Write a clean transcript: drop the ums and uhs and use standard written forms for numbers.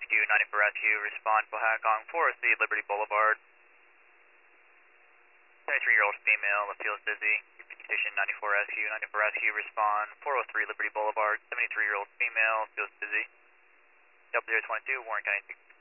Rescue, 94 Rescue, respond Pohagong 403 Liberty Boulevard. 73-year-old female appeals busy. Petition 94 Rescue, 94 Rescue, respond 403 Liberty Boulevard. 73-year-old female appeals busy. W022, Warren County